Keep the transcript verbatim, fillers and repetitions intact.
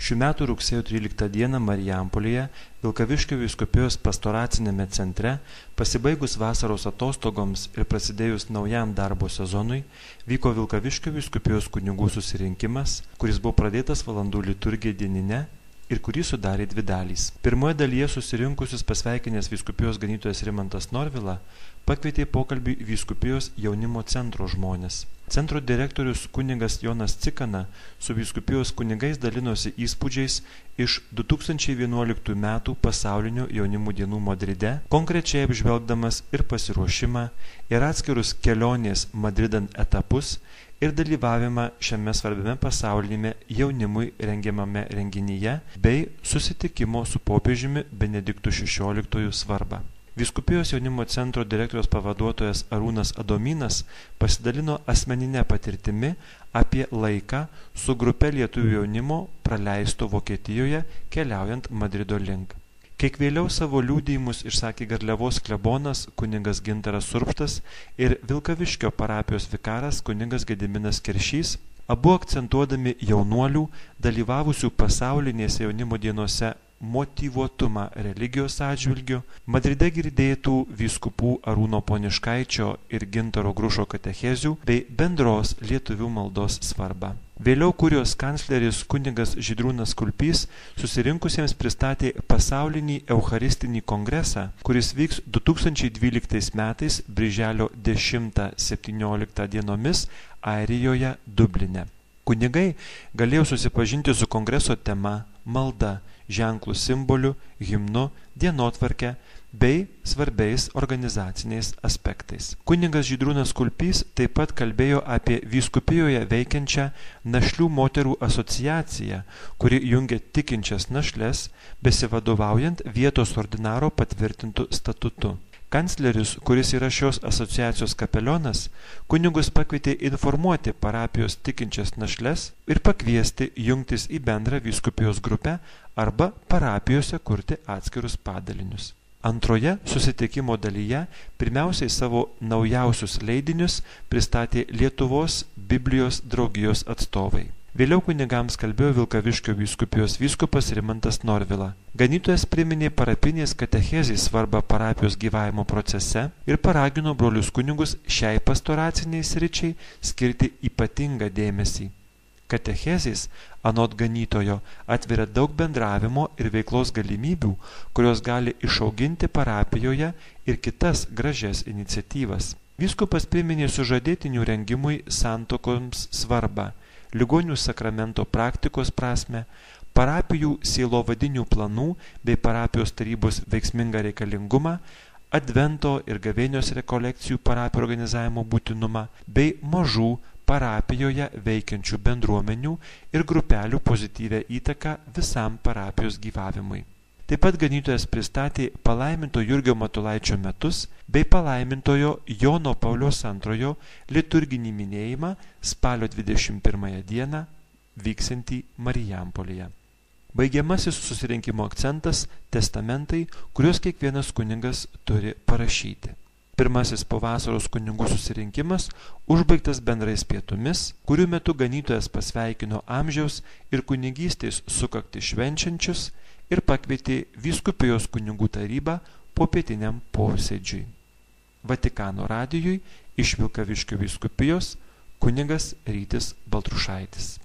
Šių metų rugsėjo tryliktą dieną Marijampolėje, Vilkaviškio vyskupijos pastoracinėme centre, pasibaigus vasaros atostogoms ir prasidėjus naujam darbo sezonui, vyko Vilkaviškio vyskupijos kunigų susirinkimas, kuris buvo pradėtas valandų liturgija dienine ir kurį sudarė dvi dalys. Pirmoje dalyje susirinkusius pasveikinęs vyskupijos ganytojas Rimantas Norvila pakvietė pokalbį vyskupijos jaunimo centro žmones. Centro direktorius kunigas Jonas Cikana su vyskupijos kunigais dalinosi įspūdžiais iš du tūkstančiai vienuoliktų metų pasaulinių jaunimo dienų Madride, konkrečiai apžvelgdamas ir pasiruošimą, ir atskirus kelionės Madridan etapus ir dalyvavimą šiame svarbiame pasaulinėme jaunimui rengiamame renginyje bei susitikimo su popiežiumi Benediktu šešioliktuoju svarbą. Vyskupijos jaunimo centro direktoriaus pavaduotojas Arūnas Adomynas pasidalino asmeninę patirtimi apie laiką su grupe lietuvių jaunimo praleisto Vokietijoje keliaujant Madrido link. Kiek vėliau savo liudijimus išsakė Garliavos klebonas kunigas Gintaras Urbštas ir Vilkaviškio parapijos vikaras kunigas Gediminas Keršys, abu akcentuodami jaunuolių dalyvavusių pasaulinėse jaunimo dienose motyvuotumą religijos atžvilgiu, Madride girdėtų vyskupų Arūno Poniškaičio ir Gintaro Grušo katechezių bei bendros lietuvių maldos svarbą. Vėliau kurijos kancleris kunigas Žydrūnas Kulpys susirinkusiems pristatė pasaulinį eucharistinį kongresą, kuris vyks du tūkstančiai dvyliktais metais birželio dešimtą septynioliktą dienomis Airijoje, Dubline. Kunigai galėjo susipažinti su kongreso tema, malda, ženklų simboliu, himnu, dienotvarke bei svarbiais organizaciniais aspektais. Kunigas Žydrūnas Kulpys taip pat kalbėjo apie vyskupijoje veikiančią našlių moterų asociaciją, kuri jungia tikinčias našles, besivadovaujant vietos ordinaro patvirtintų statutu. Kancleris, kuris yra šios asociacijos kapelionas, kunigus pakvietė informuoti parapijos tikinčias našles ir pakviesti jungtis į bendrą vyskupijos grupę arba parapijose kurti atskirus padalinius. Antroje susitikimo dalyje pirmiausiai savo naujausius leidinius pristatė Lietuvos Biblijos draugijos atstovai. Vėliau kunigams kalbėjo Vilkaviškio vyskupijos vyskupas Rimantas Norvila. Ganytojas priminė parapinės katechezės svarbą parapijos gyvavimo procese ir paragino brolius kunigus šiai pastoraciniai sričiai skirti ypatingą dėmesį. Katechezės, anot ganytojo, atveria daug bendravimo ir veiklos galimybių, kurios gali išauginti parapijoje ir kitas gražias iniciatyvas. Vyskupas priminė sužadėtinių rengimui santuokoms svarbą, ligonių sakramento praktikos prasme, parapijų sielovadinių planų bei parapijos tarybos veiksmingą reikalingumą, advento ir gavėnios rekolekcijų parapijų organizavimo būtinumą bei mažų parapijoje veikiančių bendruomenių ir grupelių pozityvę įtaką visam parapijos gyvavimui. Taip pat ganytojas pristatė palaiminto Jurgio Matulaičio metus bei palaimintojo Jono Pauliaus antrojo liturginį minėjimą spalio dvidešimt pirmąją dieną vyksiantį Marijampolėje. Baigiamasis susirinkimo akcentas – testamentai, kuriuos kiekvienas kunigas turi parašyti. Pirmasis po vasaros kunigų susirinkimas užbaigtas bendrais pietumis, kurių metu ganytojas pasveikino amžiaus ir kunigystės sukakti švenčiančius ir pakvietė vyskupijos kunigų tarybą popietiniam posėdžiui. Vatikano radijui iš Vilkaviškio vyskupijos kunigas Rytis Baltrušaitis.